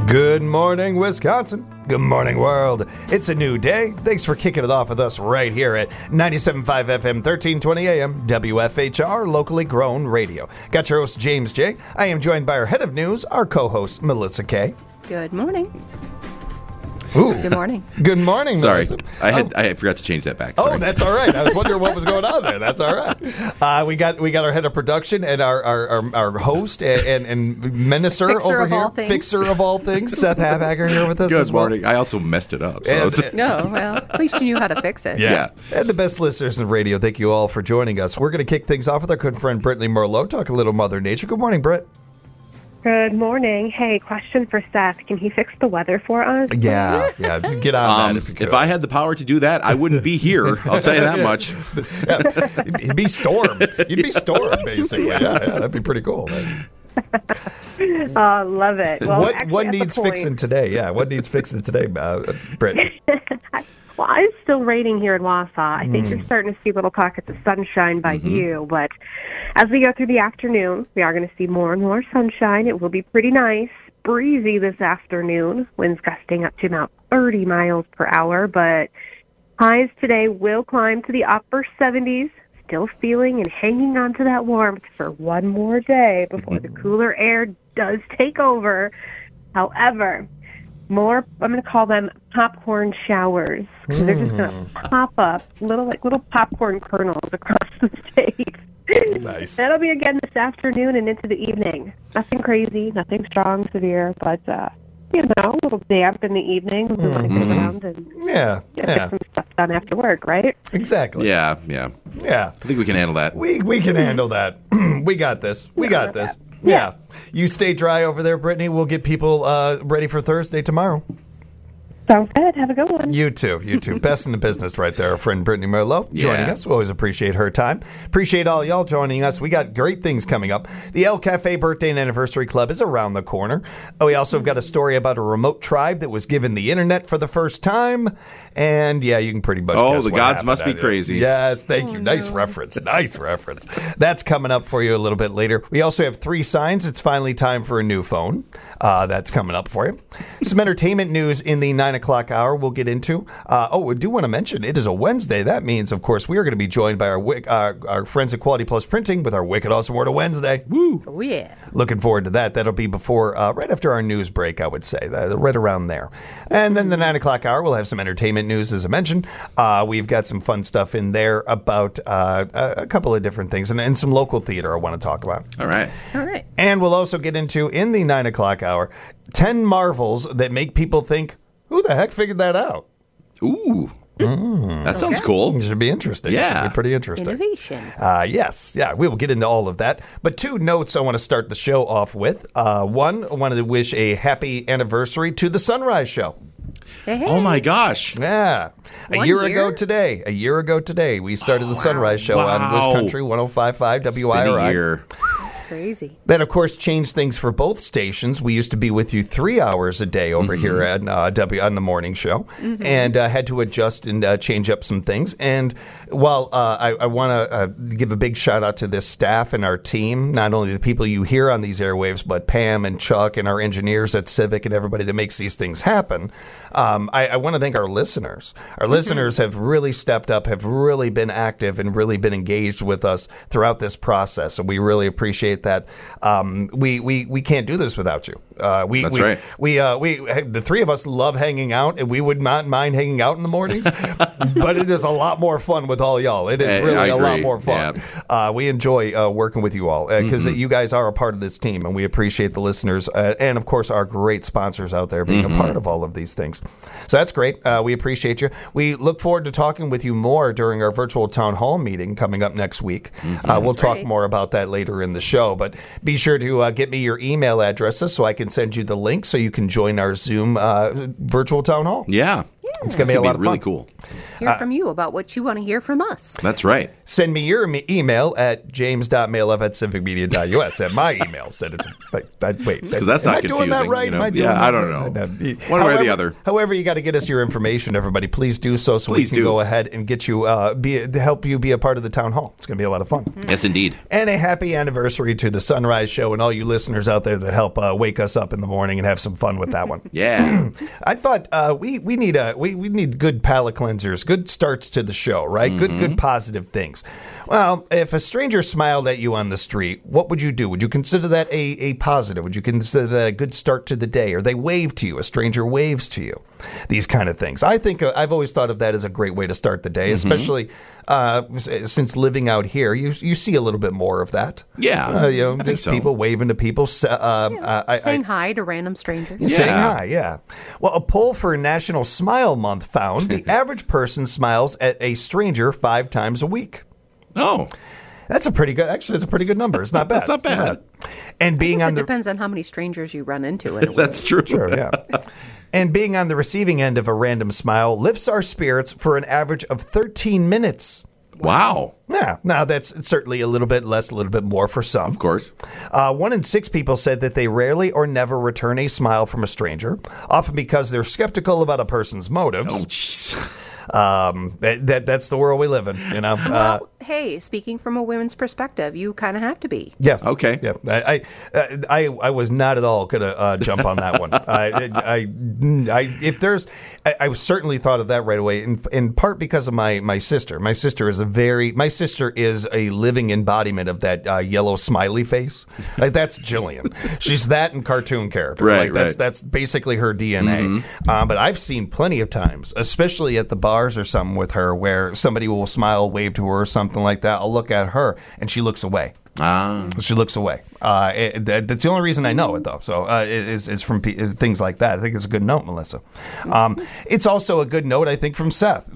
Good morning, Wisconsin. Good morning, world. It's a new day. Thanks for kicking it off with us right here at 97.5 FM, 1320 AM, WFHR, locally grown radio. Got your host, James J. I am joined by our head of news, our co-host, Melissa K. Good morning. Ooh. Good morning. Good morning, Sorry, Melissa. I forgot to change that back. Sorry. Oh, that's all right. I was wondering what was going on there. That's all right. We got our head of production and our host and minister Fixer over of here, all things. fixer of all things, Seth Habacker here with us Good as well. morning. I also messed it up. So No, well, at least you knew how to fix it. Yeah. And the best listeners in radio, thank you all for joining us. We're going to kick things off with our good friend Brittany Merlot, talk a little Mother Nature. Good morning, Britt. Good morning. Hey, question for Seth. Can he fix the weather for us? Yeah, just get on that if you could. if I had the power to do that, I wouldn't be here. I'll tell you that much. It'd be storm. You'd be storm, basically. Yeah, that'd be pretty cool. Love it. Well, What actually, at the needs point- fixing today? Yeah, what needs fixing today, Britt? Well, it's still raining here in Wausau. I think you're starting to see little pockets of sunshine by you, but as we go through the afternoon, we are going to see more and more sunshine. It will be pretty nice, breezy this afternoon. Winds gusting up to about 30 miles per hour, but highs today will climb to the upper 70s. Still feeling and hanging on to that warmth for one more day before the cooler air does take over. However, more, I'm going to call them popcorn showers. So they're just going to pop up, little popcorn kernels across the state. Nice. That'll be again this afternoon and into the evening. Nothing crazy, nothing strong, severe, but, a little damp in the evening. We want to get around and get some stuff done after work, right? Exactly. Yeah. Yeah. I think we can handle that. We can handle that. We got this. We got this. Yeah. You stay dry over there, Brittany. We'll get people ready for Thursday tomorrow. Sounds good. Have a good one. You too. Best in the business right there. Our friend Brittany Merlot joining us. We always appreciate her time. Appreciate all y'all joining us. We got great things coming up. The El Cafe Birthday and Anniversary Club is around the corner. We also have got a story about a remote tribe that was given the internet for the first time. And yeah, you can pretty much guess the what gods happened. must be crazy. Yes, thank you. Nice reference. Nice reference. That's coming up for you a little bit later. We also have 3 signs. It's finally time for a new phone. That's coming up for you. Some entertainment news in the 9 o'clock hour we'll get into. We do want to mention it is a Wednesday. That means, of course, we are going to be joined by our friends at Quality Plus Printing with our Wicked Awesome Word of Wednesday. Woo! Oh, yeah. Looking forward to that. That'll be before, right after our news break, I would say, right around there. And then the 9 o'clock hour, we'll have some entertainment news, as I mentioned. We've got some fun stuff in there about a couple of different things and some local theater I want to talk about. All right. And we'll also get into, in the 9 o'clock hour, 10 marvels that make people think, who the heck figured that out? Ooh. That sounds cool. It should be interesting. Yeah. It should be pretty interesting. Innovation. Yes. Yeah, we will get into all of that. But 2 notes I want to start the show off with. One, I wanted to wish a happy anniversary to the Sunrise Show. Hey. Oh, my gosh. Yeah. A year ago today, we started the Sunrise Show on Wiz Country 105.5 Been a WIRI. year. Crazy. That, of course, changed things for both stations. We used to be with you 3 hours a day over here at on the morning show, and had to adjust and change up some things. And while I want to give a big shout out to this staff and our team, not only the people you hear on these airwaves, but Pam and Chuck and our engineers at Civic and everybody that makes these things happen. I want to thank our listeners. Our listeners have really stepped up, have really been active, and really been engaged with us throughout this process, and we really appreciate that. We can't do this without you. That's right. We the 3 of us love hanging out, and we would not mind hanging out in the mornings. But it is a lot more fun with all y'all. It is really a lot more fun. Yeah. We enjoy working with you all because you guys are a part of this team, and we appreciate the listeners and, of course, our great sponsors out there being a part of all of these things. So that's great. We appreciate you. We look forward to talking with you more during our virtual town hall meeting coming up next week. We'll talk more about that later in the show, but be sure to get me your email addresses so I can send you the link so you can join our Zoom virtual town hall. Yeah. It's going to be a lot of really fun. cool. Hear from you about what you want to hear from us. That's right. Send me your email at james.mailev@civicmedia.us. At my email, send it to wait. Because that's not am I doing that confusing, right? you know? Am I doing Yeah, that I don't right? know. One way or the other. However, you got to get us your information, everybody. Please do so Please we can do. go ahead and get you, to help you be a part of the town hall. It's going to be a lot of fun. Yes, indeed. And a happy anniversary to the Sunrise Show and all you listeners out there that help wake us up in the morning and have some fun with that one. Yeah. I thought we need good palate cleansers, good starts to the show, right? Good positive things. Well, if a stranger smiled at you on the street, what would you do? Would you consider that a positive? Would you consider that a good start to the day? Or they wave to you, a stranger waves to you? These kind of things. I think I've always thought of that as a great way to start the day, especially since living out here. You see a little bit more of that. Yeah, I think there's so. people waving to people. Saying hi to random strangers. Saying hi, yeah. Well, a poll for National Smile Month found the average person smiles at a stranger 5 times a week. Oh. That's a pretty good. Actually, it's a pretty good number. It's not bad. That's not bad. And being on It the depends on how many strangers you run into in a week. That's true. Sure, yeah. And being on the receiving end of a random smile lifts our spirits for an average of 13 minutes. Wow. Yeah, now that's certainly a little bit less, a little bit more for some. Of course. 1 in 6 people said that they rarely or never return a smile from a stranger, often because they're skeptical about a person's motives. Oh, jeez. That's the world we live in, you know. Well, hey, speaking from a women's perspective, you kind of have to be. Yeah. Okay. Yeah. I was not at all going to jump on that one. I certainly thought of that right away. In part because of my sister. My sister is a living embodiment of that yellow smiley face. Like that's Jillian. She's that in cartoon character. Right. That's basically her DNA. But I've seen plenty of times, especially at the bars or something with her, where somebody will smile, wave to her or something like that. I'll look at her and she looks away. She looks away. That's the only reason I know it, though. So is from things like that. I think it's a good note, Melissa. It's also a good note, I think, from Seth.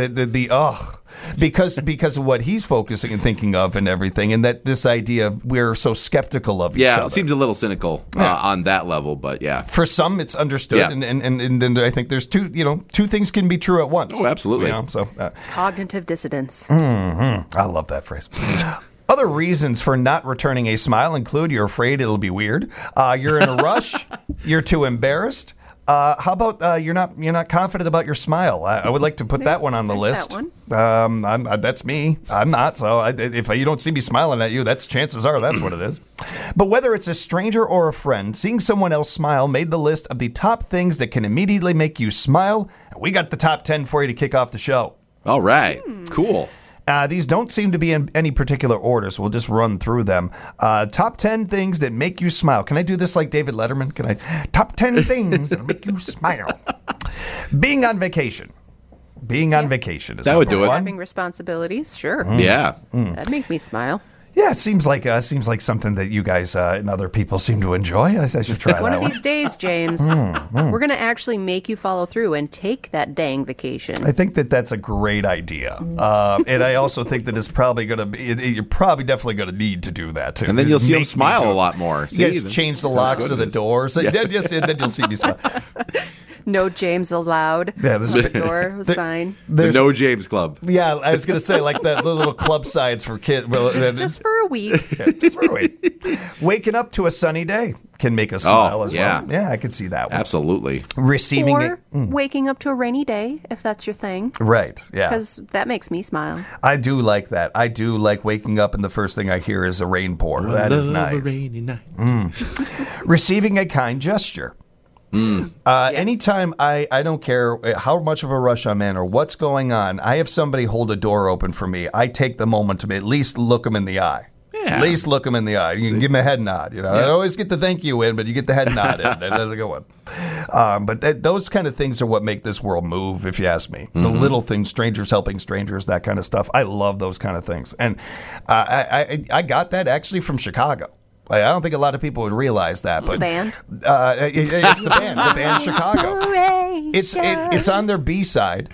Because of what he's focusing and thinking of and everything, and that this idea of we're so skeptical of each other. Yeah, it seems a little cynical on that level, but yeah. For some, it's understood, Yeah. and I think there's two things can be true at once. Oh, absolutely. Cognitive dissonance. I love that phrase. Other reasons for not returning a smile include you're afraid it'll be weird, you're in a rush, you're too embarrassed. How about you're not confident about your smile? I would like to put that one on the There's list. that one. That's me. I'm not. So if you don't see me smiling at you, chances are that's what it is. But whether it's a stranger or a friend, seeing someone else smile made the list of the top things that can immediately make you smile. And we got the top 10 for you to kick off the show. All right. Cool. These don't seem to be in any particular order, so we'll just run through them. Top 10 things that make you smile. Can I do this like David Letterman? Can I? Top 10 things that make you smile. Being on vacation. Being on vacation is That would do number it. one. Having responsibilities, sure. Yeah. That'd make me smile. Yeah, it seems like something that you guys and other people seem to enjoy. I should try One that of one. these days, James, we're going to actually make you follow through and take that dang vacation. I think that's a great idea, and I also think that it's probably going to be. You're probably definitely going to need to do that too. And then you'll see Make him me smile do a it. lot more. You guys See, change the that's locks good of the it is. doors. Yes, and then you'll see me smile. No James allowed. Yeah, this on is- the door with a sign. The There's- No James Club. Yeah, I was going to say like the little club sides for kids. Well, Just for a week. just for a week. Waking up to a sunny day can make us smile as yeah. well. Yeah, I could see that one. Absolutely. Receiving Or waking up to a rainy day, if that's your thing. right, yeah. Because that makes me smile. I do like that. I do like waking up and the first thing I hear is a rain pour. That is Love a nice. rainy night. Receiving a kind gesture. Anytime I don't care how much of a rush I'm in or what's going on, I have somebody hold a door open for me. I take the moment to at least look them in the eye. Yeah. At least look them in the eye. You can give them a head nod. You know, I don't always get the thank you in, but you get the head nod in. That's a good one. But those kind of things are what make this world move, if you ask me. The little things, strangers helping strangers, that kind of stuff. I love those kind of things. And I got that actually from Chicago. I don't think a lot of people would realize that, but Band? It's the band Chicago. It's on their B side.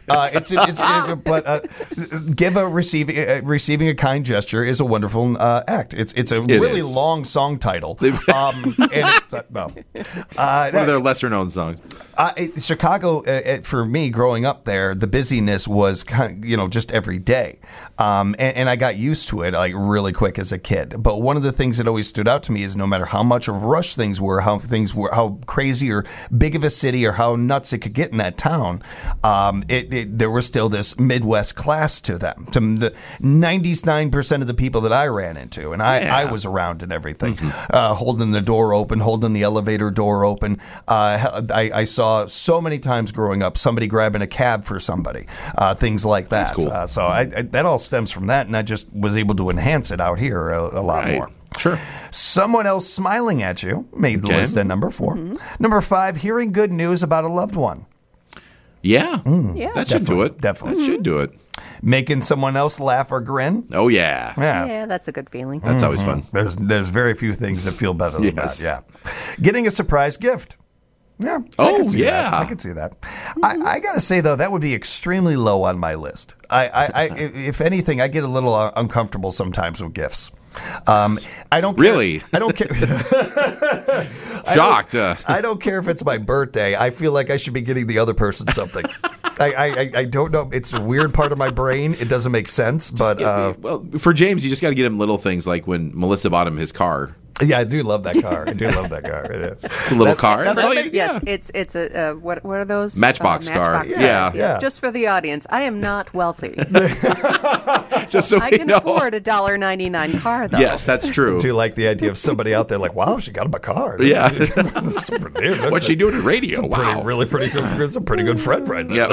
Receiving a kind gesture is a wonderful act. It's a really long song title. And it's, one of their lesser known songs. Chicago, for me, growing up there, the busyness was kind of, just every day. And I got used to it like really quick as a kid. But one of the things that always stood out to me is no matter how much of a rush things were, how crazy or big of a city or how nuts it could get in that town, there was still this Midwest class to them. To the 99% of the people that I ran into, and I was around and everything, holding the door open, holding the elevator door open. I saw so many times growing up somebody grabbing a cab for somebody, things like that. That's cool. That all stems from that, and I just was able to enhance it out here a lot more. Sure. Someone else smiling at you made the list at number 4. Number 5, hearing good news about a loved one. Yeah. Yeah. That should do it. Definitely. That should do it. Making someone else laugh or grin. Oh, yeah. Yeah, that's a good feeling. That's always fun. There's very few things that feel better than Yes. that. Yeah. Getting a surprise gift. Yeah. Oh, I can see yeah. that. I can see that. I got to say, though, that would be extremely low on my list. If anything, I get a little uncomfortable sometimes with gifts. I don't care. Really? I don't care. Shocked. I don't care if it's my birthday. I feel like I should be getting the other person something. I don't know. It's a weird part of my brain. It doesn't make sense. But well, for James, you just got to get him little things like when Melissa bought him his car. yeah, I do love that car. I do love that car. It's a little car. That's all you, Yes, it's a what are those? Matchbox car. Matchbox Yeah. cars. Yes, just for the audience. I am not wealthy. Just so I we can know. afford a $1.99 car, though. Yes, that's true. I do like the idea of somebody out there like, wow, she got him a car. Yeah. What's she doing at radio? Wow. Really pretty good. It's a pretty good friend right there.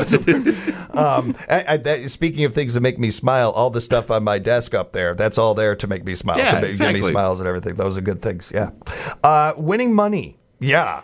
Yeah. Speaking of things that make me smile, all the stuff on my desk up there, that's all there to make me smile. Yeah, to give exactly. me smiles and everything. Those are good things. Yeah. Winning money. Yeah.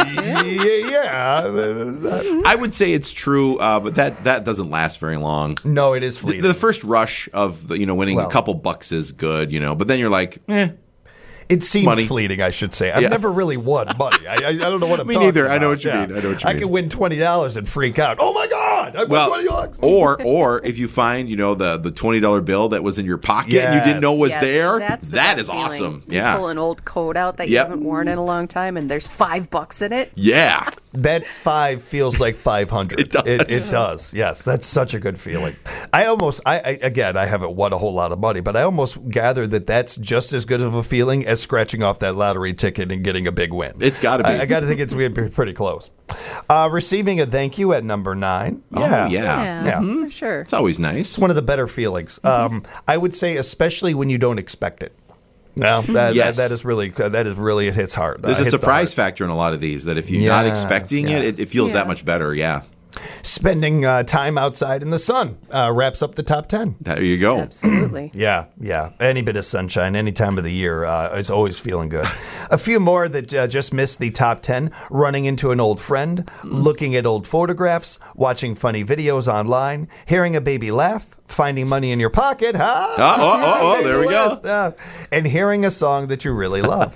Yeah. I would say it's true, but that doesn't last very long. No, it is fleeting. The first rush of winning a couple bucks is good, but then you're like, It seems money. fleeting, I should say. I've never really won money. I don't know what I'm Me talking neither. about. I know what you Yeah. mean. I know what you I mean. can win $20 and freak out. Oh my God! I won $20. Or if you find the $20 bill that was in your pocket and you didn't know was Yes, there, that's the that best is feeling. awesome. You Yeah. pull an old coat out that you Yep. haven't worn in a long time, and there's $5 in it. Yeah. That 5 feels like 500. It does. It does. Yes, that's such a good feeling. I haven't won a whole lot of money, but I almost gather that that's just as good of a feeling as scratching off that lottery ticket and getting a big win. It's got to be. I got to think it's pretty close. Receiving a thank you at number 9. Yeah. Yeah, for sure. It's always nice. It's one of the better feelings. I would say, especially when you don't expect it. No, Yes. that is really it hits hard. There's a Hits the surprise heart. factor in a lot of these that if you're not Yes, expecting it feels that much better. Yeah. Spending time outside in the sun wraps up the top 10. There you go. Absolutely. Yeah. Any bit of sunshine, any time of the year is always feeling good. A few more that just missed the top 10. Running into an old friend, looking at old photographs, watching funny videos online, hearing a baby laugh, finding money in your pocket. There we go. And hearing a song that you really love.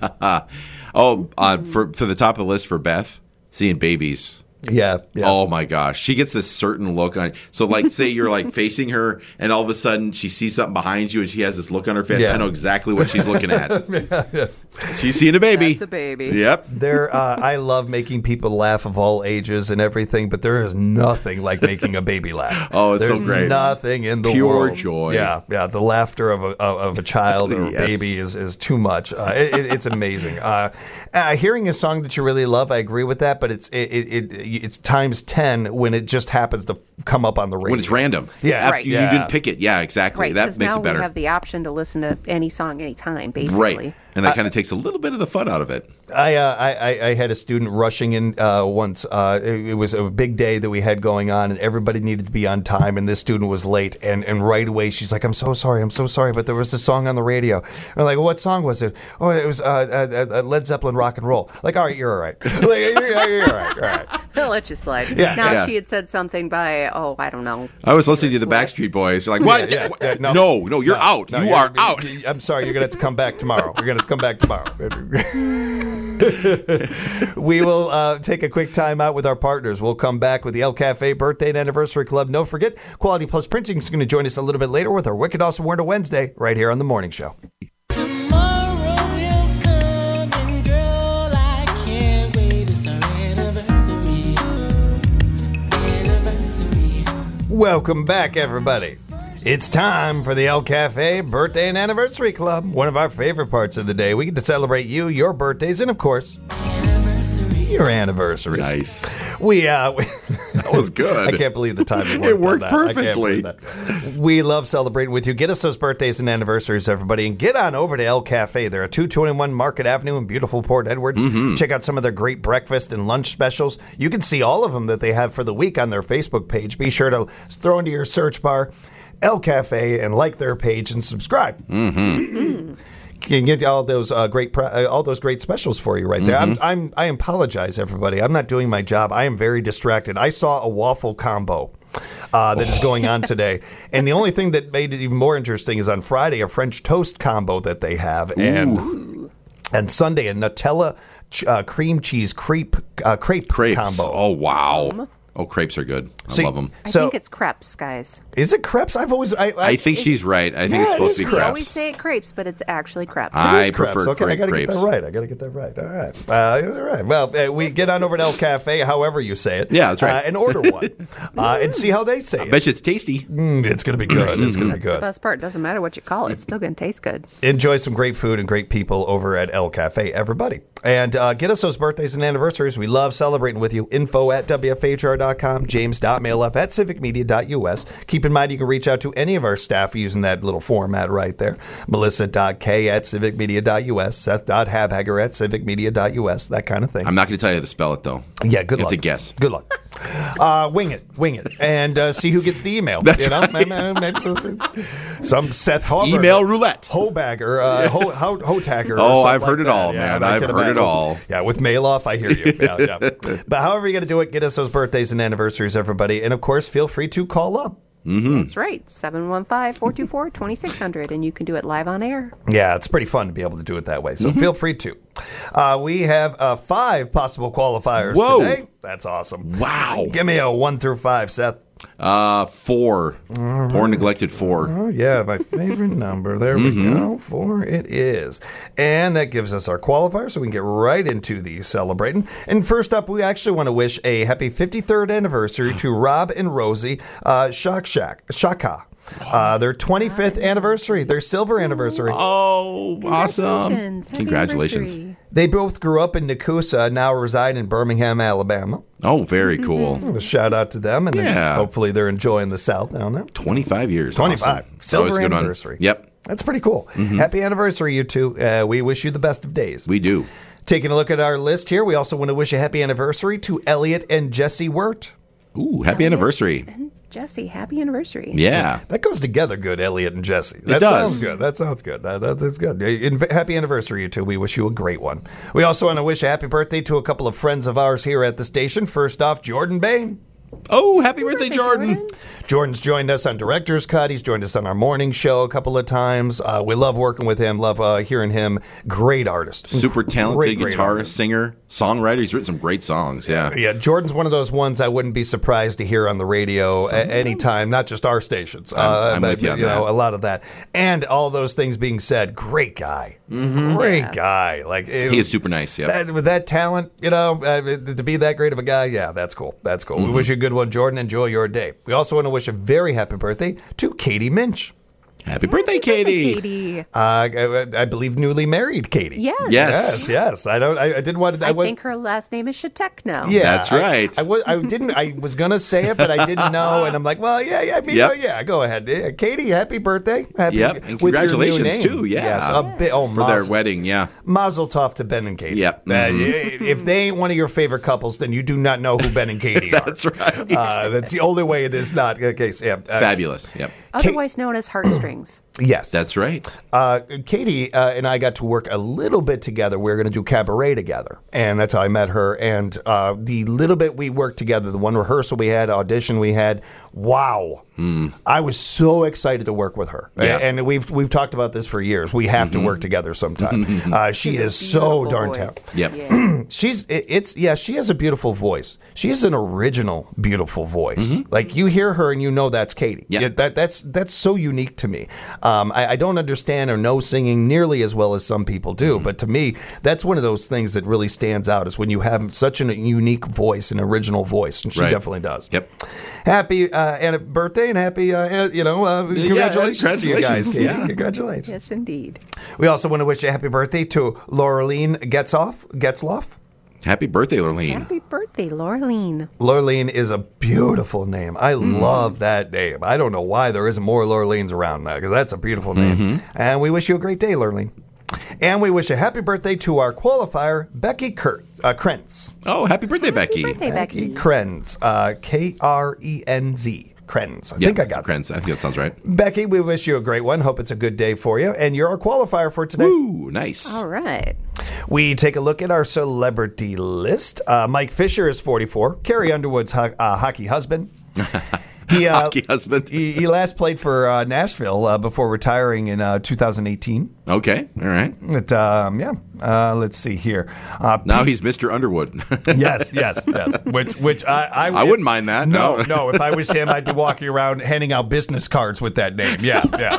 For the top of the list for Beth, seeing babies. Yeah. Oh my gosh, she gets this certain look on. So, like, say you're like facing her, and all of a sudden she sees something behind you, and she has this look on her face. Yeah. I know exactly what she's looking at. She's seeing a baby. That's a baby. Yep. I love making people laugh of all ages and everything, but there is nothing like making a baby laugh. Oh, it's There's so great. nothing in the Pure world. joy. Yeah. The laughter of a child or a Yes. baby is too much. It's amazing. Hearing a song that you really love, I agree with that, but it's times 10 when it just happens to come up on the radio. When it's random. Yeah. Right. You didn't pick it. Yeah, exactly. Right, That because makes now it better. we have the option to listen to any song anytime, basically. Right. And that kind of takes a little bit of the fun out of it. I had a student rushing in once. It was a big day that we had going on, and everybody needed to be on time, and this student was late. And right away, she's like, I'm so sorry, but there was a song on the radio. And I'm like, what song was it? Oh, it was Led Zeppelin Rock and Roll. Like, all right, you're all right. Like, you're all right. I'll let you slide. Yeah. Now, Yeah. if she had said something by, I don't know. I was listening to the Sweat. Backstreet Boys. You're like, what? Yeah, No, you're out. No, you you're- are out. I'm sorry, you're going to have to come back tomorrow. You're going to come back tomorrow. We will take a quick time out with our partners. We'll come back with the El Cafe Birthday and Anniversary Club. Don't forget, Quality Plus Printing is going to join us a little bit later with our Wicked Awesome Word of Wednesday right here on The Morning Show. Tomorrow will come and girl, I can't wait. It's our anniversary. Anniversary. Welcome back, everybody. It's time for the El Cafe Birthday and Anniversary Club, one of our favorite parts of the day. We get to celebrate you, your birthdays, and of course, your anniversaries. Nice. That was good. I can't believe the timing worked. It worked on that. I can't perfectly. believe that. We love celebrating with you. Get us those birthdays and anniversaries, everybody, and get on over to El Cafe. They're at 221 Market Avenue in beautiful Port Edwards. Check out some of their great breakfast and lunch specials. You can see all of them that they have for the week on their Facebook page. Be sure to throw into your search bar El Cafe and like their page and subscribe. Can get all those great specials for you right there. I apologize, everybody. I'm not doing my job. I am very distracted. I saw a waffle combo that is going on today, and the only thing that made it even more interesting is on Friday a French toast combo that they have, and Sunday a Nutella cream cheese crepe Crepes. combo. Oh, wow. Oh, crepes are good. I love them. I think it's crepes, guys. Is it crepes? I think she's right. I think it's Yeah, supposed it to be is We crepes. always say crepes, but it's actually crepes. I Crepes. prefer Okay, I got to get crepes. that right. I got to get that right. All right. All right. Well, we get on over to El Cafe, however you say it. Yeah, that's right. And order one and see how they say I it. bet you it's tasty. It's going to be good. It's going to be The good. best part, doesn't matter what you call it, it's still going to taste good. Enjoy some great food and great people over at El Cafe, everybody. And get us those birthdays and anniversaries. We love celebrating with you. info@wfhr.com, james.mailup@civicmedia.us. Keep in mind you can reach out to any of our staff using that little format right there. Melissa.k@civicmedia.us, Seth.habhager@civicmedia.us, that kind of thing. I'm not going to tell you how to spell it, though. Yeah, good You luck. have to guess. Good luck. Wing it, and see who gets the email. That's Some Seth Hauber. Email roulette. Hobagger, Hotagger. Oh, or I've something heard it like all, that. man. I I've can heard it imagine. all. Yeah, with mail off, I hear you. Yeah. But however you got to do it, get us those birthdays and anniversaries, everybody. And of course, feel free to call up. That's right, 715-424-2600, and you can do it live on air. Yeah, it's pretty fun to be able to do it that way. So feel free to. We have 5 possible qualifiers Whoa. today. That's awesome. Wow. Give me a 1 through 5, Seth. 4. Poor neglected 4. Oh, yeah, my favorite number. There we go. 4 it is. And that gives us our qualifier, so we can get right into the celebrating. And first up, we actually want to wish a happy 53rd anniversary to Rob and Rosie Shaka. Their 25th anniversary, their silver anniversary. Oh, awesome. Happy Congratulations. anniversary. They both grew up in Nakusa, now reside in Birmingham, Alabama. Oh, very cool. A shout out to them, and then Yeah. hopefully they're enjoying the South down there. 25 years. 25. Awesome. Silver Always a good one. anniversary. Yep, That's pretty cool. Happy anniversary, you two. We wish you the best of days. we do. Taking a look at our list here, we also want to wish a happy anniversary to Elliot and Jesse Wirt. Ooh, happy anniversary. Jesse, happy anniversary. Yeah. That goes together good, Elliot and Jesse. That does. sounds good. That sounds good. That's good. Happy anniversary, you two. We wish you a great one. We also want to wish a happy birthday to a couple of friends of ours here at the station. First off, Jordan Bain. Oh, happy birthday, Jordan. Jordan's joined us on Director's Cut. He's joined us on our morning show a couple of times. We love working with him, love hearing him. Great artist. Super talented Great guitarist, artist. singer, songwriter. He's written some great songs. Yeah. Yeah, Jordan's one of those ones I wouldn't be surprised to hear on the radio at any time, not just our stations. I'm but, with you on that. a lot of that. And all those things being said, great guy. Great guy. Like He is super nice. Yeah. with that talent, to be that great of a guy, yeah, that's cool. That's cool. We wish you a good one, Jordan. Enjoy your day. We also want to wish a very happy birthday to Katie Minch. Happy birthday, Katie. Katie. I believe newly married Katie. Yes. Yes. Yes. I didn't want to. I think her last name is Shatek now. Yeah, That's right. I was gonna say it, but I didn't know, and I'm like, well, yeah. I mean, Yep. go ahead, Katie. Happy birthday! Happy, Yep, and with your new congratulations, name. too, yeah. Yes, a bit. Oh, For their wedding. Yeah. Mazel tov to Ben and Katie. Yep. If they ain't one of your favorite couples, then you do not know who Ben and Katie are. That's right. That's the only way it is not the case. Yeah. Fabulous. Yep. Otherwise known as Heartstrings. Springs. Yes. That's right. Katie and I got to work a little bit together. We were going to do cabaret together, and that's how I met her. And the little bit we worked together, the one rehearsal we had, audition we had, wow. I was so excited to work with her. Yeah. And we've talked about this for years. We have to work together sometime. She is so darn talented. Yep. Yeah. She has a beautiful voice. She has an original beautiful voice. Like you hear her and you know that's Katie. Yeah. That's so unique to me. I don't understand or know singing nearly as well as some people do, but to me, that's one of those things that really stands out is when you have such a unique voice, an original voice, and she definitely does. Yep. Happy birthday and happy, congratulations to you guys, Katie. Yeah. Congratulations. Yes, indeed. We also want to wish a happy birthday to Laureline Getzloff. Happy birthday, Lurleen. Happy birthday, Laureline. Laureline is a beautiful name. I love that name. I don't know why there isn't more Laurelines around that because that's a beautiful name. And we wish you a great day, Laureline. And we wish a happy birthday to our qualifier, Becky Krenz. Oh, happy birthday, Becky. Happy birthday, Becky. Krenz. Krenz. Krenz. I think I got that. Krenz. I think that sounds right. Becky, we wish you a great one. Hope it's a good day for you. And you're our qualifier for today. Ooh, nice. All right. We take a look at our celebrity list. Mike Fisher is 44. Carrie Underwood's hockey husband. Hockey husband. He last played for Nashville before retiring in 2018. Okay, all right. But, let's see here. Now he's Mr. Underwood. Yes. Which I wouldn't mind that. No. If I was him, I'd be walking around handing out business cards with that name. Yeah.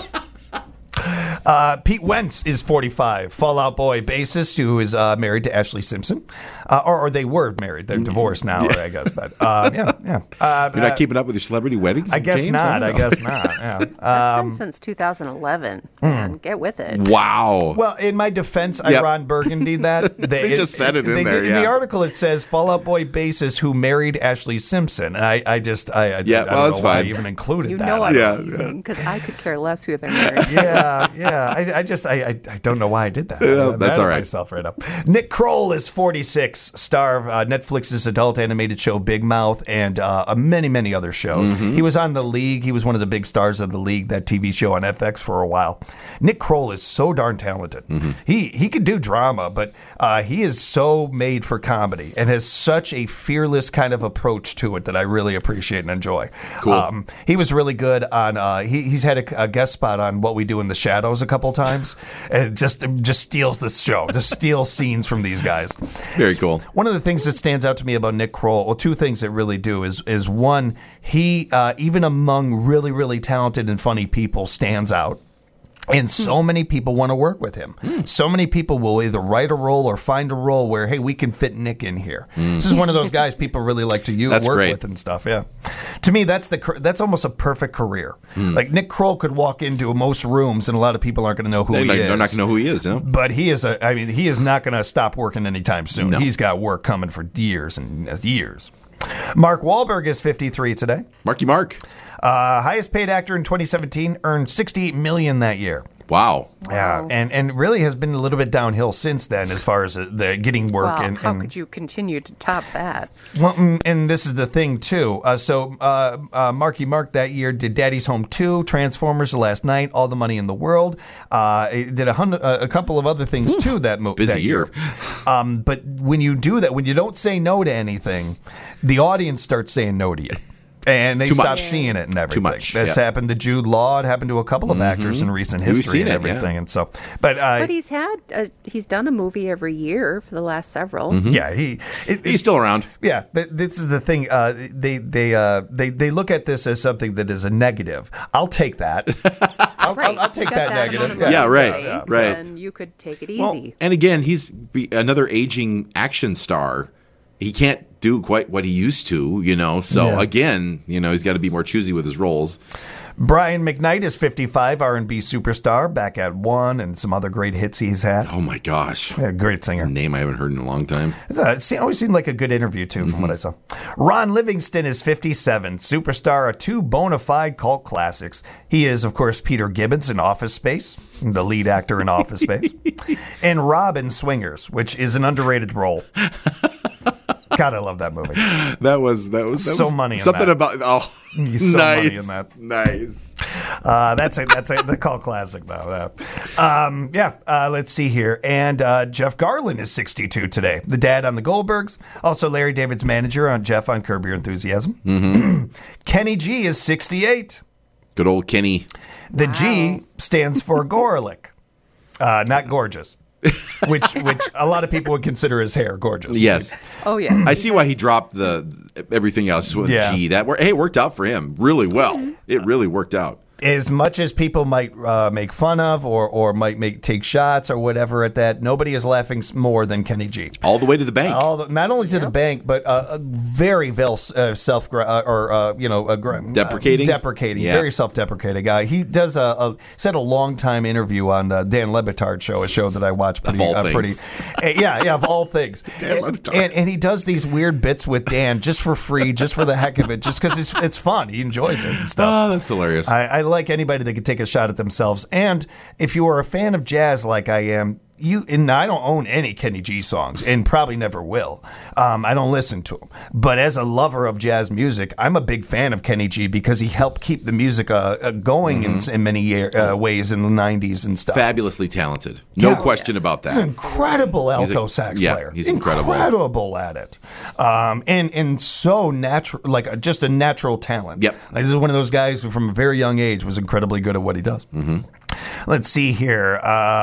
Pete Wentz is 45. Fall Out Boy bassist who is married to Ashley Simpson. Or they were married. They're divorced now, I guess. But yeah. You're not keeping up with your celebrity weddings? I guess James? not. I I don't know. guess not. Yeah. It's been since 2011. Man, get with it. Wow. Well, in my defense, I Yep. Ron Burgundy that. They just said it in there, In the article, it says Fall Out Boy bassist who married Ashley Simpson. And I don't well, know it's why I fine. even included You that. know I'm Yeah, teasing because I could care less who they're married to. Yeah. I don't know why I did that. Yeah, I'm that's mad all at right. Myself right up. Nick Kroll is 46, star of Netflix's adult animated show Big Mouth and many other shows. He was on The League. He was one of the big stars of The League, that TV show on FX for a while. Nick Kroll is so darn talented. He could do drama, but he is so made for comedy and has such a fearless kind of approach to it that I really appreciate and enjoy. Cool. He was really good on. He's had a guest spot on What We Do in the Shadows a couple times, and it just steals this show. Just steals scenes from these guys. Very cool. One of the things that stands out to me about Nick Kroll, well, two things that really do is one, he even among really talented and funny people stands out. And so many people want to work with him. So many people will either write a role or find a role where, hey, we can fit Nick in here. This is one of those guys people really like to That's work great. with and stuff. Yeah, to me, that's almost a perfect career. Like Nick Kroll could walk into most rooms, and a lot of people aren't going to know who he is. They're not going to know who he is. You know? But he is he is not going to stop working anytime soon. No. He's got work coming for years and years. Mark Wahlberg is 53 today. Marky Mark. Highest paid actor in 2017, earned $68 million that year. Wow. Yeah, and really has been a little bit downhill since then as far as the getting work. Wow, and how could you continue to top that? Well, and this is the thing too. Marky Mark that year did Daddy's Home 2, Transformers: The Last Night, All the Money in the World. It did a couple of other things too that busy that year. But when you do that, when you don't say no to anything, the audience starts saying no to you. And they Too stop much. seeing it and everything. Too much, That's yeah. happened to Jude Law. It happened to a couple of actors in recent We've history seen and it, everything. yeah. And so, but he's done a movie every year for the last several. yeah, He's still around. Yeah, this is the thing. They look at this as something that is a negative. I'll take that. I'll take Got that amount negative. of money Yeah, to right, make, right. And you could take it easy. Well, and again, he's another aging action star. He can't do quite what he used to, So Yeah. again, he's got to be more choosy with his roles. Brian McKnight is 55, R&B superstar, back at One, and some other great hits he's had. Oh my gosh, Yeah, great singer. a name I haven't heard in a long time. It always seemed like a good interview, too, from what I saw. Ron Livingston is 57, superstar of two bona fide cult classics. He is, of course, Peter Gibbons in Office Space, the lead actor in Office Space, and Rob in Swingers, which is an underrated role. God, I love that movie. That was So money in something that. about So nice, money in that. nice. That's the call classic, though. Let's see here. And Jeff Garland is 62 today. The dad on the Goldbergs. Also Larry David's manager on Jeff on Curb Your Enthusiasm. Mm-hmm. Kenny G is 68. Good old Kenny. The G stands for Gorelick, not gorgeous. which a lot of people would consider his hair gorgeous. Yes. Oh, yeah. I see why he dropped everything else with G. It worked out for him really well. It really worked out. As much as people might make fun of or might take shots or whatever at that, nobody is laughing more than Kenny G. All the way to the bank. Not only to the bank, but very self deprecating. Very self-deprecating guy. He does said a long time interview on Dan Le Batard show, a show that I watch pretty. Of all things. Dan Le Batard. And he does these weird bits with Dan just for free, just for the heck of it, just because it's fun. He enjoys it and stuff. Oh, that's hilarious. I like anybody that could take a shot at themselves. And if you are a fan of jazz like I am, and I don't own any Kenny G songs and probably never will. I don't listen to them. But as a lover of jazz music, I'm a big fan of Kenny G because he helped keep the music going in many ways in the 90s and stuff. Fabulously talented. No question about that. He's an incredible alto sax player. He's incredible. Incredible at it. And so natural, like just a natural talent. Yep. Like, this is one of those guys who from a very young age was incredibly good at what he does. Mm-hmm. Let's see here.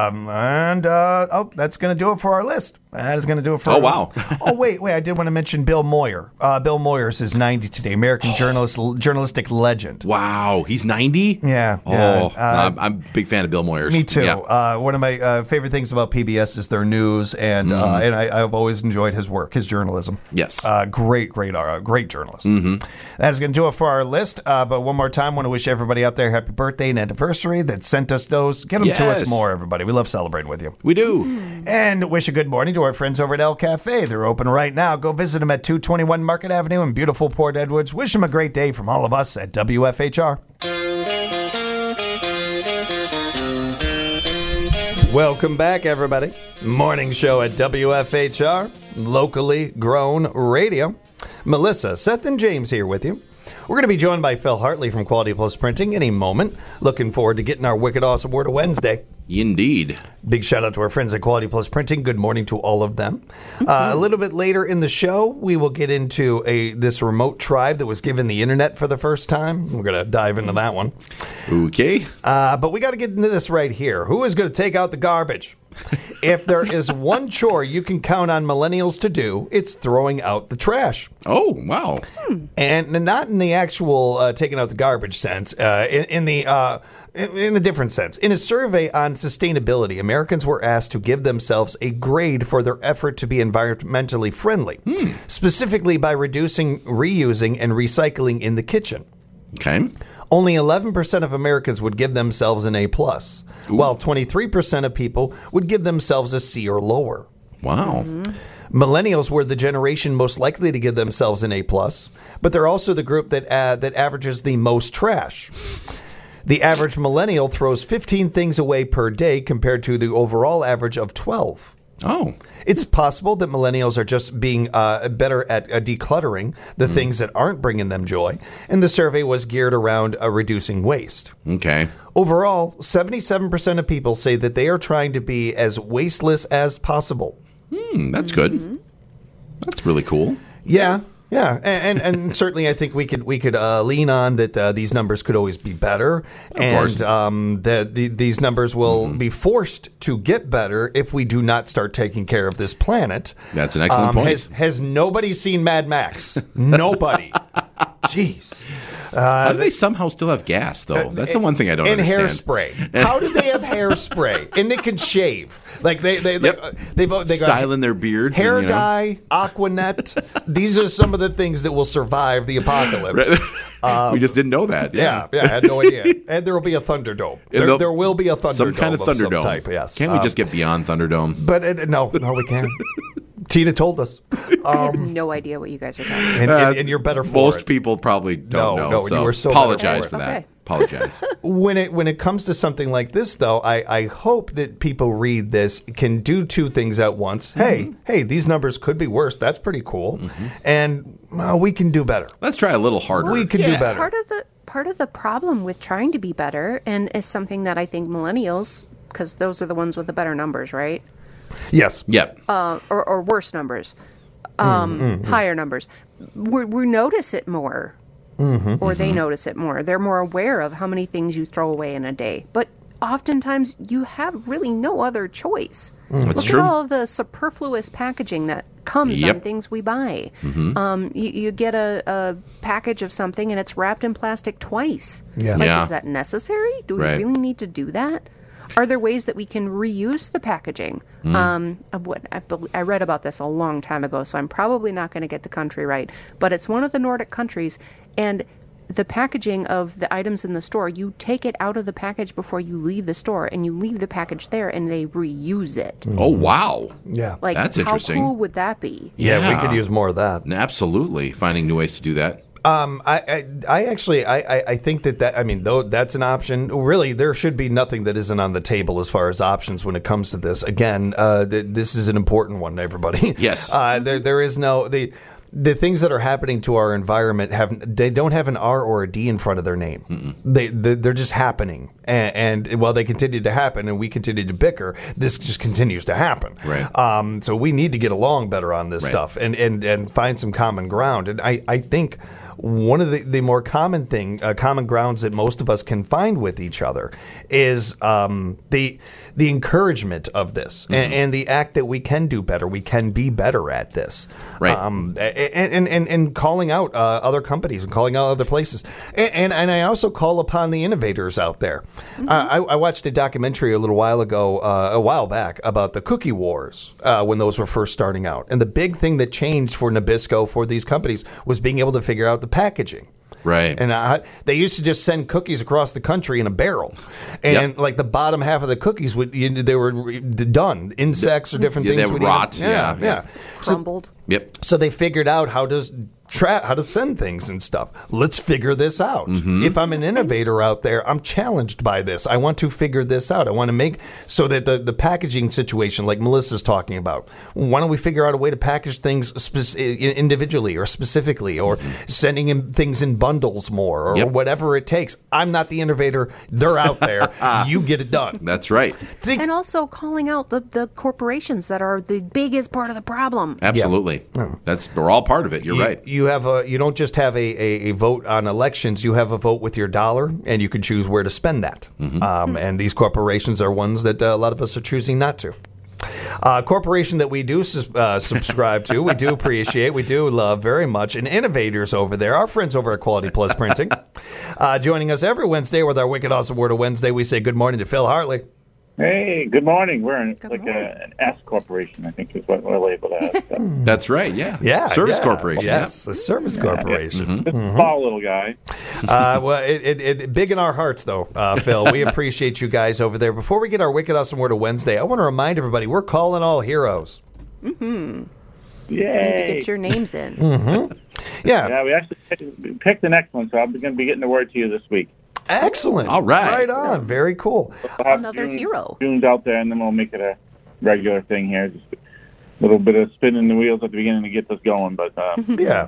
That's going to do it for our list. That is going to do it for wow. Wait. I did want to mention Bill Moyer. Bill Moyers is 90 today. American journalistic legend. Wow. He's 90? Yeah. I'm a big fan of Bill Moyers. Me too. Yeah. One of my favorite things about PBS is their news, and I've always enjoyed his work, his journalism. Yes. Great journalist. Mm-hmm. That is going to do it for our list. But one more time, want to wish everybody out there happy birthday and anniversary that sent us those. Get them to us more, everybody. We love celebrating with you. We do. And wish a good morning to our friends over at El Cafe. They're open right now. Go visit them at 221 Market Avenue in beautiful Port Edwards. Wish them a great day from all of us at WFHR. Welcome back, everybody. Morning show at WFHR, locally grown radio. Melissa, Seth, and James here with you. We're going to be joined by Phil Hartley from Quality Plus Printing any moment. Looking forward to getting our Wicked Awesome Word of Wednesday. Indeed. Big shout out to our friends at Quality Plus Printing. Good morning to all of them. A little bit later in the show, we will get into this remote tribe that was given the internet for the first time. We're going to dive into that one. Okay. But we got to get into this right here. Who is going to take out the garbage? If there is one chore you can count on millennials to do, it's throwing out the trash. Oh, wow. And not in the actual taking out the garbage sense, in a different sense. In a survey on sustainability, Americans were asked to give themselves a grade for their effort to be environmentally friendly, specifically by reducing, reusing, and recycling in the kitchen. Okay. Only 11% of Americans would give themselves an A+, while 23% of people would give themselves a C or lower. Wow. Millennials were the generation most likely to give themselves an A+, but they're also the group that averages the most trash. The average millennial throws 15 things away per day compared to the overall average of 12. Oh. It's possible that millennials are just being better at decluttering the things that aren't bringing them joy, and the survey was geared around reducing waste. Okay. Overall, 77% of people say that they are trying to be as wasteless as possible. That's good. That's really cool. Yeah. And certainly I think we could lean on that these numbers could always be better. Of course. These numbers will be forced to get better if we do not start taking care of this planet. That's an excellent point. Has nobody seen Mad Max? Nobody. Jeez. How do they somehow still have gas, though? That's the one thing I don't understand. And hairspray. How do they have hairspray? And they can shave. Like they styling their beards. Hair dye, Aquanet. These are some of the things that will survive the apocalypse. We just didn't know that. Yeah, I had no idea. And there will be a Thunderdome. There will be a Thunderdome. Some kind of Thunderdome. Some type, yes. Can't we just get beyond Thunderdome? But no, we can't. Tina told us. I have no idea what you guys are talking about. And you're better for it. Most people probably don't know. No, you were so apologize for that. Okay. Apologize. When it comes to something like this, though, I hope that people read this can do two things at once. Hey, these numbers could be worse. That's pretty cool. And we can do better. Let's try a little harder. We can do better. part of the problem with trying to be better, and is something that I think millennials, because those are the ones with the better numbers, right? Yes. Yep. Or worse numbers, higher numbers. We notice it more, or they notice it more. They're more aware of how many things you throw away in a day. But oftentimes, you have really no other choice. That's Look true. at all the superfluous packaging that comes Yep. on things we buy. You get a package of something and it's wrapped in plastic twice. Yeah. Like, Yeah. is that necessary? Do we Right. really need to do that? Are there ways that we can reuse the packaging? I read about this a long time ago, so I'm probably not going to get the country right. But it's one of the Nordic countries, and the packaging of the items in the store, you take it out of the package before you leave the store, and you leave the package there, and they reuse it. Oh, wow. Yeah. Like, That's how interesting. cool would that be? Yeah, we could use more of that. Absolutely. Finding new ways to do that. I actually think that I mean, though that's an option. Really, there should be nothing that isn't on the table as far as options when it comes to this. Again, this is an important one, everybody. Yes. There is no the things that are happening to our environment they don't have an R or a D in front of their name. They're just happening, and while they continue to happen, and we continue to bicker, this just continues to happen. Right. So we need to get along better on this Right. stuff and find some common ground. And I think one of the more common grounds that most of us can find with each other is the encouragement of this and the act that we can do better. We can be better at this. Right. And calling out other companies and calling out other places. And I also call upon the innovators out there. I watched a documentary a while back, about the cookie wars when those were first starting out. And the big thing that changed for Nabisco, for these companies, was being able to figure out the packaging. Right. And they used to just send cookies across the country in a barrel, and like the bottom half of the cookies they were done. Insects or different Yeah, things they would rot. eat them. Yeah. Crumbled. Yep. So they figured out how to send things and stuff. Let's figure this out. If I'm an innovator out there, I'm challenged by this. I want to figure this out. I want to make so that the packaging situation, like Melissa's talking about, why don't we figure out a way to package things individually or specifically, or sending in things in bundles more, or whatever it takes. I'm not the innovator. They're out there. You get it done. That's right. And also calling out the corporations that are the biggest part of the problem. Absolutely. We're all part of it. You're right. You don't just have a vote on elections. You have a vote with your dollar, and you can choose where to spend that. And these corporations are ones that a lot of us are choosing not to. Corporation that we do subscribe to, we do appreciate, we do love very much, and innovators over there, our friends over at Quality Plus Printing, joining us every Wednesday with our Wicked Awesome Word of Wednesday. We say good morning to Phil Hartley. Hey, good morning. We're Good like morning. an S corporation, I think is what we're labeled as. That's right. Yeah. Yeah, Service yeah. corporation. Yes, a service corporation. Just a small little guy. Well, it big in our hearts, though, Phil. We appreciate you guys over there. Before we get our Wicked Awesome Word of Wednesday, I want to remind everybody we're calling all heroes. You need to Yay. get your names in. Yeah, Yeah, we actually picked the next one, so I'm going to be getting the word to you this week. excellent. All right. Right on. Very cool. We'll have Another hero. Tunes out there, and then we'll make it a regular thing here. Just a little bit of spinning the wheels at the beginning to get this going, but Yeah.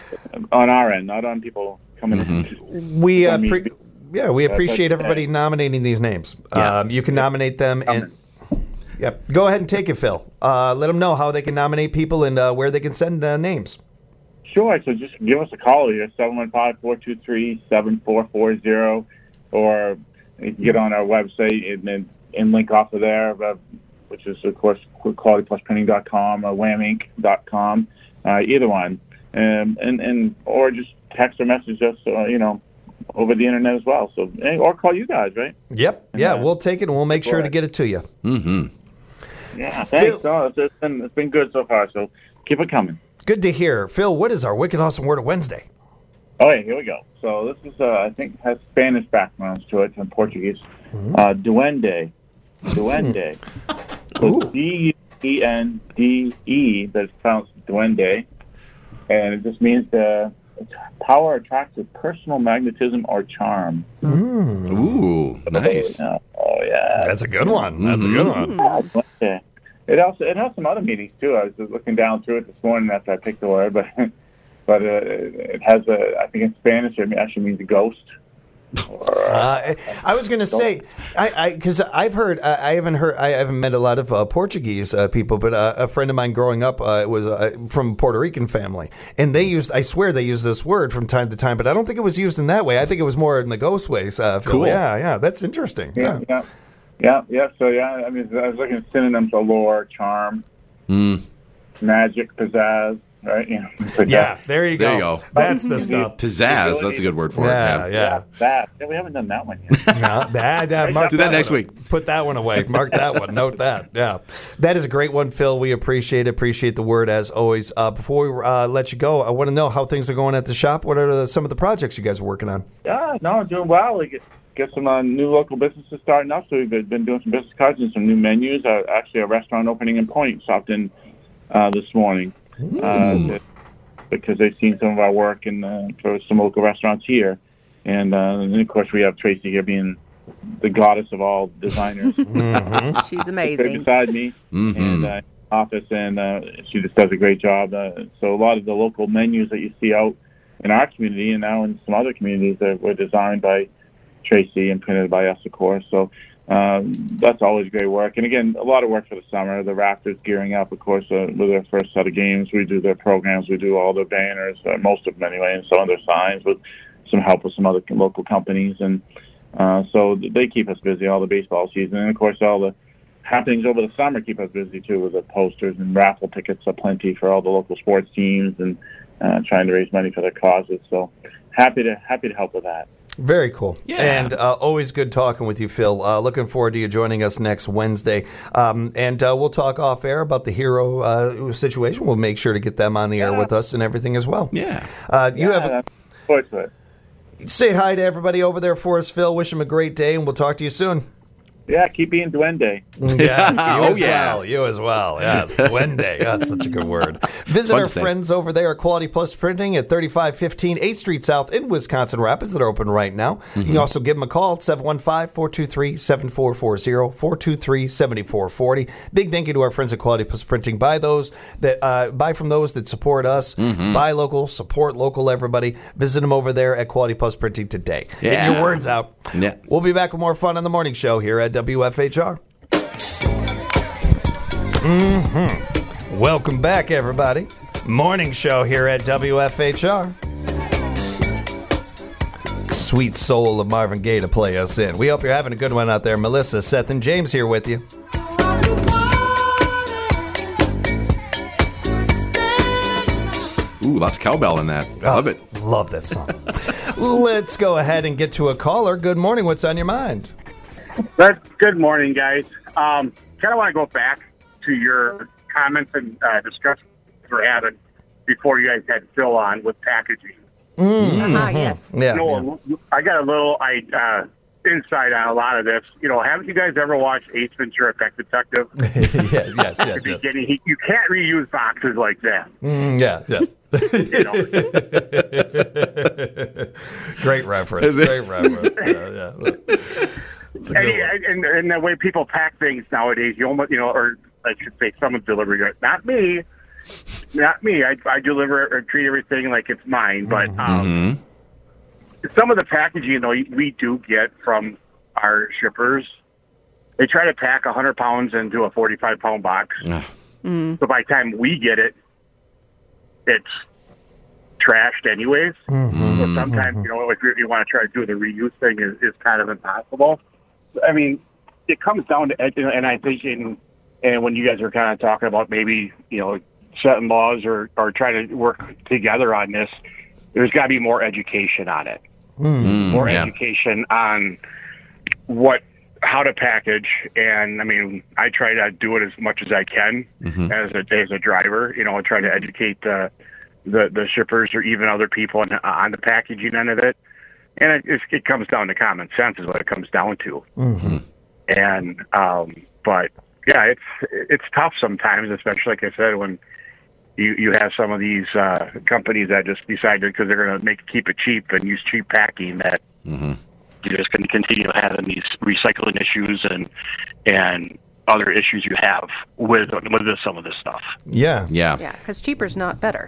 on our end, not on people coming in. We I mean, we appreciate that's- everybody nominating these names. Yeah. You can nominate them, and go ahead and take it, Phil. Let them know how they can nominate people and where they can send names. Sure, so just give us a call here, 715-423-7440, or you can get on our website and link off of there, which is, of course, qualityplusprinting.com or whaminc.com, either one. And or just text or message us, over the internet as well. So, or call you guys, right? Yep. Yeah, we'll take it and we'll make sure to get it to you. Yeah, thanks. No, it's been good so far, so keep it coming. Good to hear. Phil, what is our Wicked Awesome Word of Wednesday? Oh, yeah, here we go. So this is, I think, has Spanish backgrounds to it and Portuguese. Duende. Duende. So D-U-E-N-D-E, but it's pronounced duende. And it just means the power attracts with personal magnetism or charm. Ooh, nice. Oh, yeah. That's a good one. That's a good one. Duende. It has some other meanings too. I was just looking down through it this morning after I picked the word, but it has I think in Spanish it actually means a ghost. I was going to say, because I've heard, I haven't met a lot of Portuguese people, but a friend of mine growing up was from a Puerto Rican family, and I swear they use this word from time to time, but I don't think it was used in that way. I think it was more in the ghost ways. Cool. Yeah, that's interesting. Yeah. So I mean, I was looking at synonyms: allure, charm, magic, pizzazz. Right? Yeah, there you There you go. go. That's the stuff. Pizzazz. That's a good word for it. Yeah. That. We haven't done that one yet. Mark Do that next one. week. Put that one away. Mark that one. Note that. Yeah. That is a great one, Phil. We appreciate it. Appreciate the word as always. Before we let you go, I want to know how things are going at the shop. What are some of the projects you guys are working on? Yeah, no, doing well. We get some new local businesses starting up. So we've been doing some business cards and some new menus. Actually, a restaurant opening in Point stopped in this morning. Because they've seen some of our work for some local restaurants here. And then, of course, we have Tracy here being the goddess of all designers. She's Right amazing. beside me and office, and she just does a great job. So a lot of the local menus that you see out in our community and now in some other communities were designed by Tracy and printed by us, of course. So that's always great work. And again, a lot of work for the summer. The Raptors gearing up, of course, with their first set of games. We do their programs. We do all their banners, most of them anyway, and some of their signs with some help with some other local companies. And so they keep us busy all the baseball season. And, of course, all the happenings over the summer keep us busy, too, with the posters and raffle tickets aplenty for all the local sports teams and trying to raise money for their causes. So happy to help with that. Very cool. Yeah. And always good talking with you, Phil. Looking forward to you joining us next Wednesday. And we'll talk off air about the Hero situation. We'll make sure to get them on the air with us and everything as well. Yeah. Say hi to everybody over there for us, Phil. Wish them a great day, and we'll talk to you soon. Yeah, keep being Duende. Yeah, you as well. Yes, Duende. That's such a good word. Visit Fun our to say. friends over there at Quality Plus Printing at 3515 8th Street South in Wisconsin Rapids that are open right now. You can also give them a call at 715-423-7440, 423-7440. Big thank you to our friends at Quality Plus Printing. Buy from those that support us. Buy local, support local, everybody. Visit them over there at Quality Plus Printing today. Get Yeah. your words out. Yeah. We'll be back with more fun on the morning show here at WFHR. Welcome back, everybody. Morning show here at WFHR. Sweet soul of Marvin Gaye to play us in. We hope you're having a good one out there. Melissa, Seth, and James here with you. Ooh, lots of cowbell in that. Love it. Love that song. Let's go ahead and get to a caller. Good morning. What's on your mind? Good morning, guys. Kind of want to go back to your comments and discussions we're having before you guys had Phil on with packaging. Yes. Yeah. You know, I got a little insight on a lot of this. You know, haven't you guys ever watched Ace Ventura: Pet Detective? Yes. At the beginning, you can't reuse boxes like that. Yeah. You know, Great reference. Yeah. and the way people pack things nowadays, you almost, or I should say, someone's delivering it. Not me. I deliver or treat everything like it's mine. But some of the packaging, we do get from our shippers. They try to pack 100 pounds into a 45-pound box. So by the time we get it, it's trashed anyways. So sometimes, if you want to try to do the reuse thing, is kind of impossible. I mean, it comes down to, and I think, and when you guys are kind of talking about maybe, setting laws or trying to work together on this, there's got to be more education on it. More education on how to package. And I mean, I try to do it as much as I can as a driver, and try to educate the shippers or even other people on the packaging end of it. And it comes down to common sense is what it comes down to. And, but yeah, it's tough sometimes, especially like I said, when you have some of these companies that just decide because they're going to keep it cheap and use cheap packing that you're just going to continue having these recycling issues and other issues you have with some of this stuff. Yeah. Yeah, because cheaper's not better.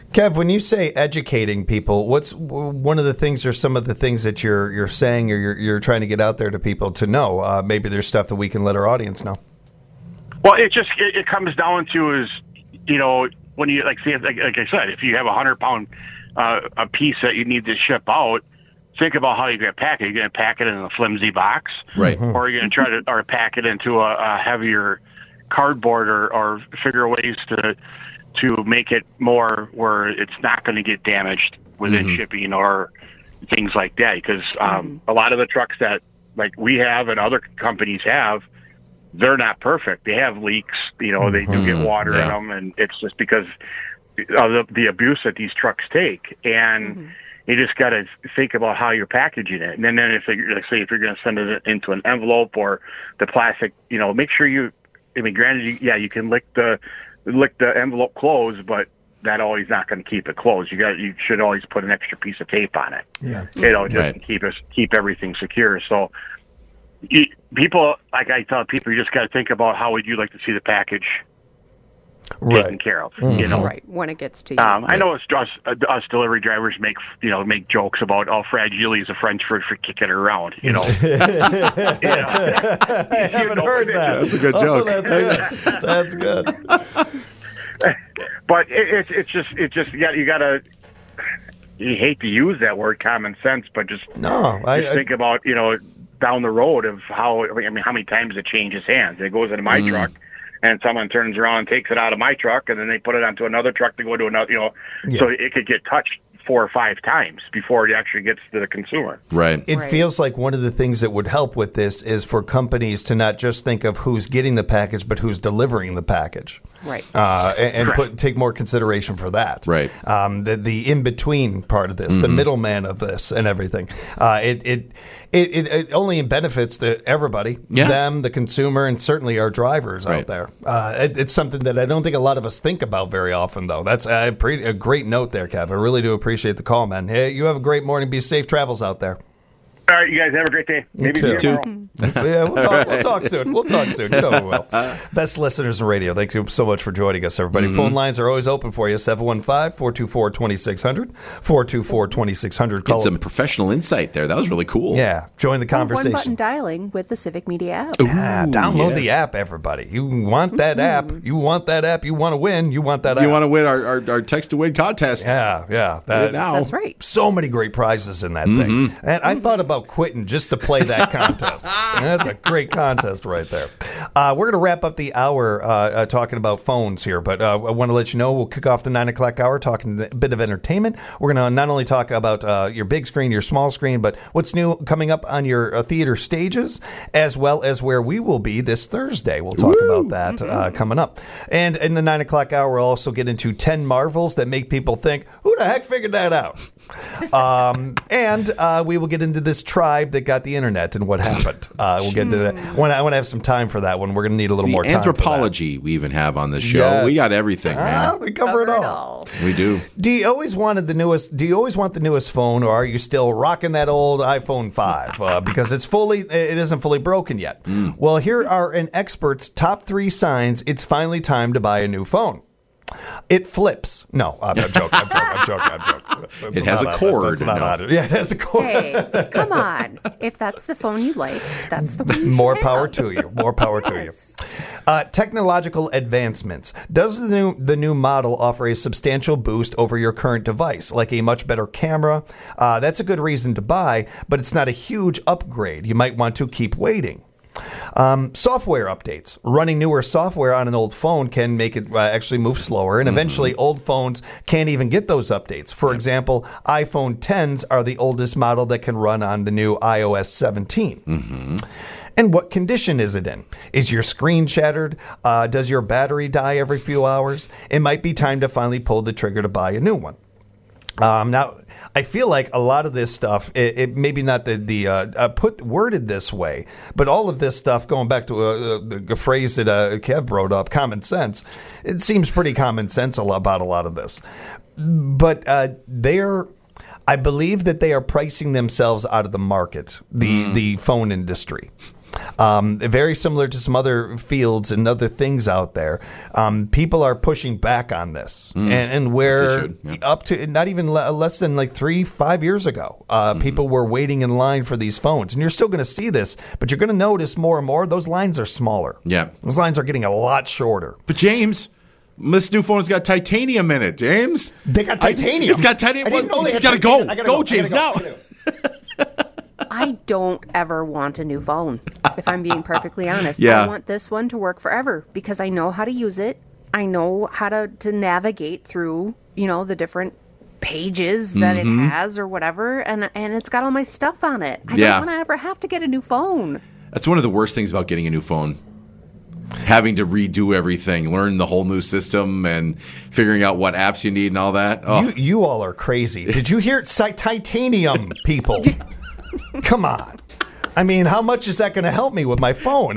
Kev, when you say educating people, what's one of the things or some of the things that you're saying or you're trying to get out there to people to know? Maybe there's stuff that we can let our audience know. Well, it comes down to is, when you like I said, if you have 100-pound a piece that you need to ship out, think about how you're going to pack it. You're going to pack it in a flimsy box, Right. Or you're going to try to or pack it into a heavier cardboard or figure ways to make it more where it's not going to get damaged within shipping or things like that. Because a lot of the trucks that like we have and other companies have, they're not perfect. They have leaks. They do get water in them, and it's just because of the abuse that these trucks take. And you just got to think about how you're packaging it. And then if you're going to send it into an envelope or the plastic, make sure you. I mean, granted, you can lick the envelope closed, but that always not going to keep it closed. You should always put an extra piece of tape on it. Yeah. Just to keep everything secure. So people, like I tell people, you just got to think about how would you like to see the package taken care of. Right, when it gets to you. I know us delivery drivers make jokes about fragile is a French word for kicking it around. I haven't heard that. That's a good joke. That's good. But it's just you gotta. You hate to use that word common sense, but just think about down the road of how many times it changes hands. It goes into my truck, and someone turns around and takes it out of my truck, and then they put it onto another truck to go to another. So it could get touched 4 or 5 times before it actually gets to the consumer. Right. It feels like one of the things that would help with this is for companies to not just think of who's getting the package, but who's delivering the package. Right. And take more consideration for that. Right. The in-between part of this, the middleman of this and everything. It only benefits everybody, them, the consumer, and certainly our drivers out there. It's something that I don't think a lot of us think about very often, though. That's a great note there, Kev. I really do appreciate the call, man. Hey, you have a great morning. Be safe travels out there. All right, you guys have a great day. Maybe You too. tomorrow. We'll talk soon. We'll talk soon. You know we will. Best listeners in radio. Thank you so much for joining us, everybody. Phone lines are always open for you. 715-424-2600. 424-2600. Get some professional insight there. That was really cool. Yeah. Join the conversation. One-button dialing with the Civic Media app. Download the app, everybody. You want that app. You want that app. You want to win. You want that app. You want to win our text to win contest. Yeah. That's right. So many great prizes in that thing. And I thought about quitting just to play that contest. That's a great contest right there. We're going to wrap up the hour talking about phones here, but I want to let you know we'll kick off the 9 o'clock hour talking a bit of entertainment. We're going to not only talk about your big screen, your small screen, but what's new coming up on your theater stages, as well as where we will be this Thursday. We'll talk about that coming up. And in the 9 o'clock hour, we'll also get into 10 marvels that make people think, who the heck figured that out? And we will get into this tribe that got the internet and what happened. We'll get into that. I want to have some time for that one. We're going to need a little more time. Anthropology we even have on this show. Yes. We got everything, man. We cover it all. We do. Do you always want the newest phone, or are you still rocking that old iPhone 5 because it isn't fully broken yet? Well, here are an expert's top 3 signs it's finally time to buy a new phone. It flips. No, I'm joking. It has a cord. Yeah, it has a cord. Hey, come on. If that's the phone you like, that's the one you More should power have. to you. More power to you. Yes. Technological advancements. Does the new model offer a substantial boost over your current device, like a much better camera? That's a good reason to buy, but it's not a huge upgrade. You might want to keep waiting. Software updates. Running newer software on an old phone can make it actually move slower, and eventually old phones can't even get those updates. For example, iPhone 10s are the oldest model that can run on the new iOS 17. And what condition is it in? Is your screen shattered? Does your battery die every few hours? It might be time to finally pull the trigger to buy a new one. Now, I feel like a lot of this stuff, it maybe not worded this way, but all of this stuff, going back to the phrase that Kev brought up, common sense, it seems pretty common sense about a lot of this. But I believe that they are pricing themselves out of the market, the phone industry. Very similar to some other fields and other things out there. People are pushing back on this, and where should, yeah. up to not even less than like 3-5 years ago, people were waiting in line for these phones, and you're still going to see this, but you're going to notice more and more those lines are smaller. Yeah. Those lines are getting a lot shorter. But James, this new phone's got titanium in it, James. They got titanium. It's got titanium. I didn't know they It's had got to go. titanium. I gotta Go, go. James, I gotta now. go. I don't ever want a new phone, if I'm being perfectly honest. Yeah. I want this one to work forever because I know how to use it. I know how to navigate through, the different pages that it has or whatever, and it's got all my stuff on it. I Yeah. don't want to ever have to get a new phone. That's one of the worst things about getting a new phone. Having to redo everything, learn the whole new system, and figuring out what apps you need and all that. Oh, You all are crazy. Did you hear it? Titanium, people. Come on. I mean, how much is that going to help me with my phone?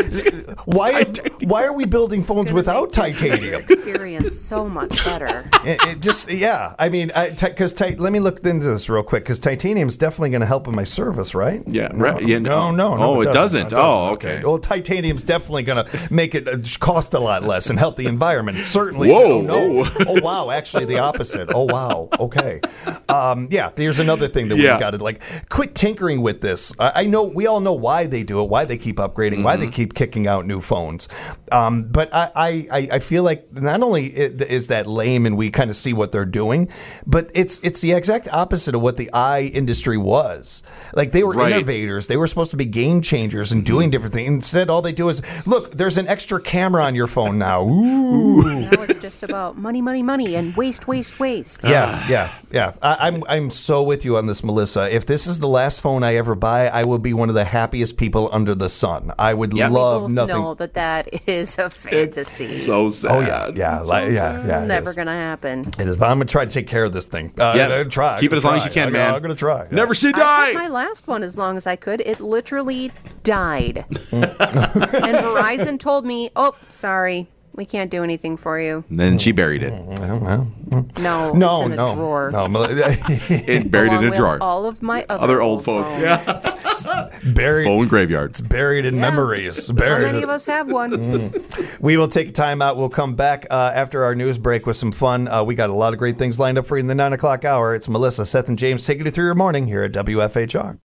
Why are we building phones without titanium? Experience so much better. It just, yeah. I mean, because let me look into this real quick, because titanium is definitely going to help with my service, right? Yeah, No, right. Yeah, no. Oh, it doesn't. Oh, okay. Well, titanium's definitely going to make it cost a lot less and help the environment. Certainly. Whoa, Oh, no. whoa. Oh, wow. Actually, the opposite. Oh, wow. Okay. Yeah, there's another thing that Yeah. we've got to, quit tinkering with this. I know, we all know why they do it, why they keep upgrading, why they keep kicking out new phones. But I feel like not only is that lame and we kind of see what they're doing, but it's the exact opposite of what the industry was. Like, they were Right. innovators. They were supposed to be game changers and doing different things. Instead, all they do is, look, there's an extra camera on your phone now. Ooh. Now it's just about money, and waste. Yeah. I'm so with you on this, Melissa. If this is the last phone I ever buy, I will be one of the happiest people under the sun. I would Yeah. love Both nothing. know that is a fantasy. So sad. Oh yeah. it Never is. gonna happen. It is, but I'm gonna try to take care of this thing. Yeah. I'm gonna try. Keep it as long as you can, man. I'm gonna try. Never say I die. kept my last one as long as I could. It literally died. And Verizon told me, "Oh, sorry, we can't do anything for you." And then she buried it. I don't know. No, it's in a drawer. No, It buried Along in a with drawer. all of my Other old folks. phones. Yeah. buried. Phone graveyards. Buried in Yeah. memories. How Buried. many of us have one? We will take a time out. We'll come back after our news break with some fun. We got a lot of great things lined up for you in the 9 o'clock hour. It's Melissa, Seth, and James taking you through your morning here at WFHR.